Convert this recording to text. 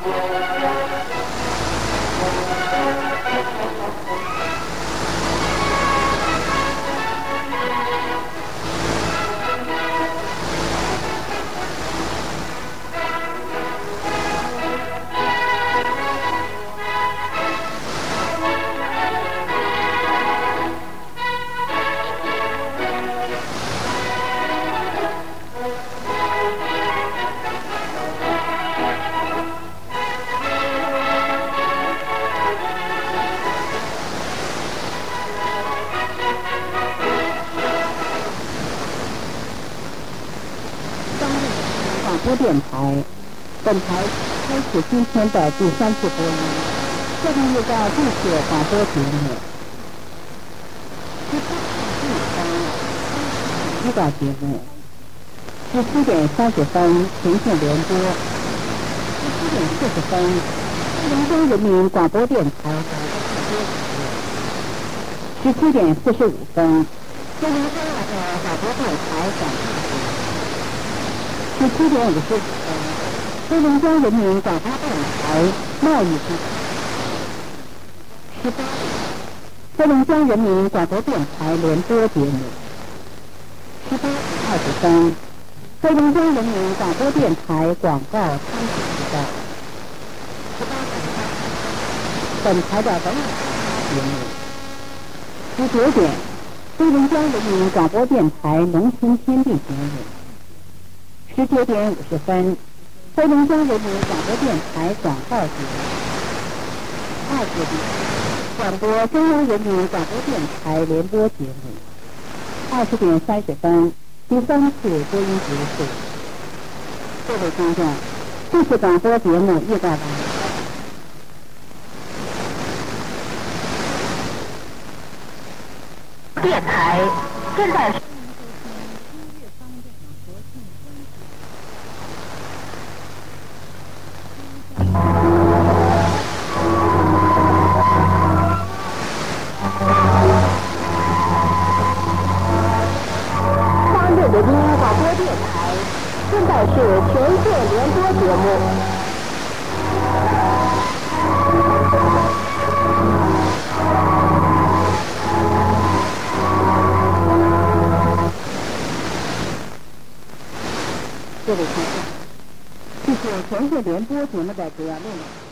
广播电台，本台开始今天的第3次播音。下面预告这次广播节目。预告节目17点30分全线联播，17点40分龙江人民广播电台17点45分中央广播电台广播17点55分黑龙江人民广播电台贸易部18点黑龙江人民广播电台联播节目18点20分黑龙江人民广播电台广告参与时代18点本台的文艺节目19点黑龙江人民广播电台农村天地节目19点50分黑龙江人民广播电台广告节目20点广播中央人民广播电台联播节目20点30分第3次播音结束。各位观众，这次广播节目预告完了。电台现在是人民广播电台，现在是全线联播节目。各位听众，这是全线联播节目的主要内容。